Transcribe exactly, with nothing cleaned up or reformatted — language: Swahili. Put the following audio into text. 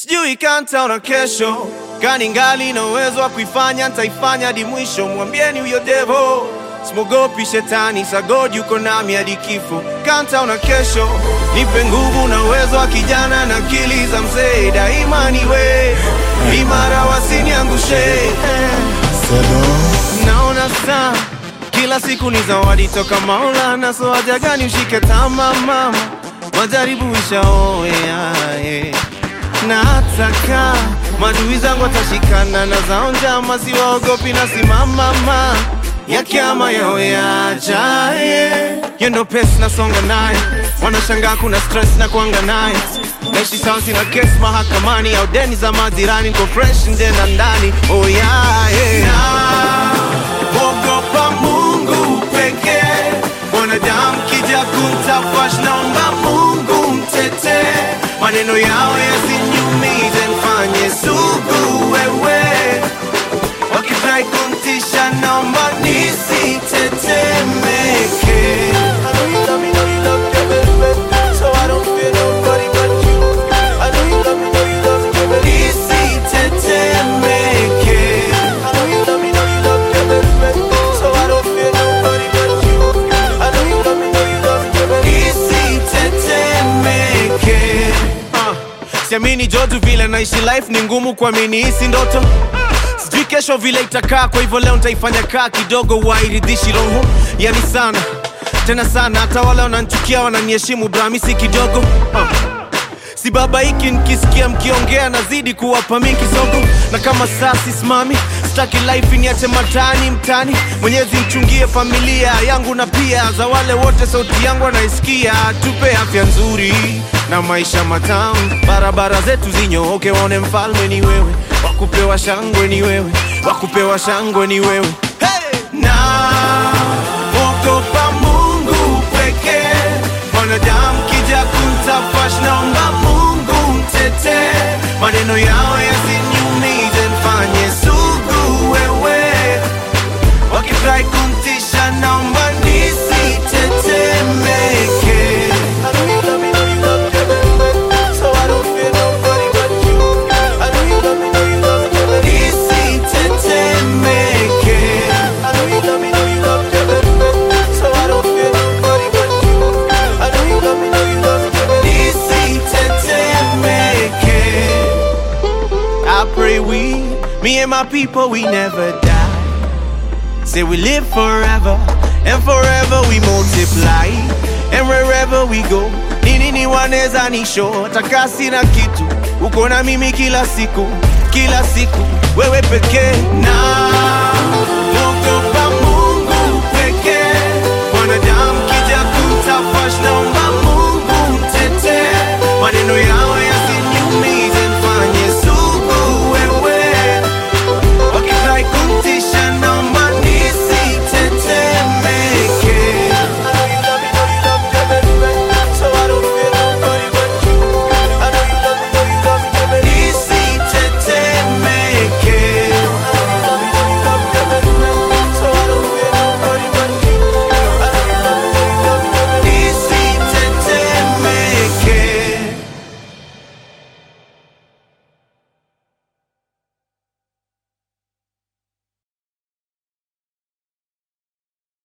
Sijui kanta na kesho, kani ngali na uwezo wa kuifanya, nitaifanya hadi mwisho. Mwambieni huyo devil, simogopi shetani, sa God yuko nami hadi kifo. Kanta na kesho, nipe nguvu na uwezo wa kijana na akili za mzee. Daima niwe imara, wasiniangushe. Naona saa kila siku ni zawadi toka Maulana, so haja gani ushike tama mama, majaribu ishaoea yeah. Na ataka madui zangu watashikana na zao njama, siwaogopi na simama ma ya kiama yao yaja yeah. Yendo pesi na songa naye, wanashangaa kuna stress na kuanga naye. Naishi sawa sina kesi mahakamani, au deni za majirani, niko fresh nje na ndani. Oh yeah, yeah. Na ogopa Mungu pekee, wanadamu kija kumtafash, naomba Mungu mtete. Maneno yao yasiniumize, nifanye sugu wewe. Wakifurahi kumtisha, naomba nisitetemeke. I know you love me, know you love me, baby, so I don't fear nobody but you. I know you love me, know you love me, baby, nisitetemeke. I know you love me, know you love me, baby, so I don't fear nobody but you. I know you love me, know you love me, baby, nisitetemeke. Siamini jodu vile naishi life ni ngumu kuamini hisi ndoto. Sijui kesho vile itakaa, kwa hivyo leo nitaifanya kaa kidogo wairidhishi roho. Yani sana, tena sana, hata wale wananchukia wananiheshimu brami si kidogo. uh. Si baba hiki nikisikia mkiongea nazidi kuwapa mingi kisogo. Na kama saa sisimami, sitaki life niache matani mtani. Mwenyezi mchungie familia yangu na pia za wale wote sauti yangu wanaisikia. Tupe afya nzuri na maisha matamu, barabara zetu zinyooke, waone mfalme ni wewe, wakupewa shangwe ni wewe, wakupewa shangwe ni wewe. Hey! Na ogopa Mungu pekee, wanadamu kija kumtafash, naomba Mungu mtete. Maneno yao yasiniumize, nifanye sugu wewe. Wakifurahi kumtisha, naomba nisitetemeke. I know you love me, know you love me, baby, so I don't fear nobody but you. I know you love me, know you love me, baby, nisitetemeke. I know you love me, know you love me, baby, so I don't fear nobody but you. I know you love me, know you love me, baby, nisitetemeke. I pray we, me and my people, we never die. Say we live forever, and forever we multiply. And wherever we go, nini ni waneza nisho, takasi na kitu, uko na mimi kila siku, kila siku, wewe pekee. Na ogopa Mungu pekee, wanadamu kija kumtafash, naomba